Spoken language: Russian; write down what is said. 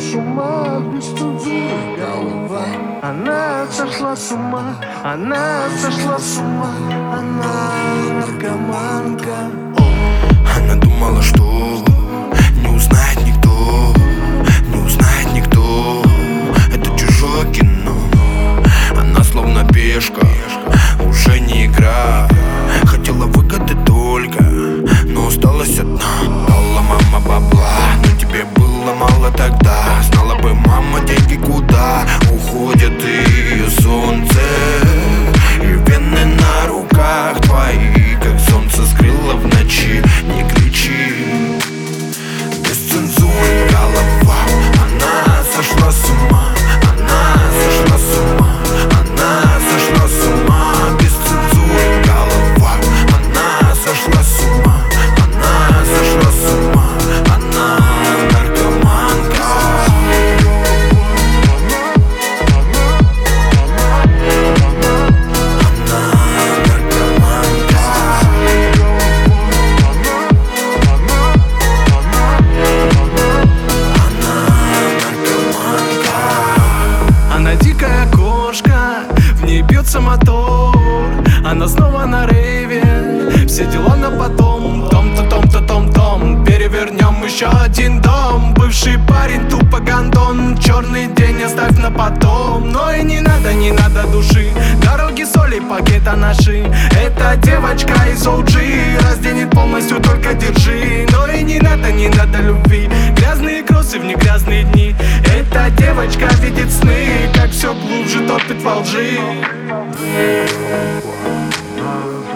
с ума, без цензуры голова. Она сошла с ума, она сошла с ума, она наркоманка. Она думала, что не узнает никто, не узнает никто. Это чужое кино. Она словно пешка, уже не игра. Хотела выгоды только, но осталась одна. Дала мама бабла, но тебе было мало тогда. Знала бы мама, деньги куда уходят, и ее солнце, и вены на руках твои, как солнце скрыло в ночи. Не кричи, без цензуры голова. Она сошла с ума, она сошла с ума, она сошла с ума. Без цензуры голова. Она сошла с ума, она сошла с ума, она наркоманка. Она дикая кошка, в ней бьется мотор. Она снова на рейве, все дела на потом. Том-то-том-то-том-том, перевернем еще один дом. Бывший парень тупо гандон, черный день оставь на потом. Но и не надо души, дороги соли, пакета наши. Эта девочка из OG разденет полностью, только держи. Но и не надо любви, грязные кроссы в негрязные дни. Эта девочка видит сны, как все глубже топит во лжи.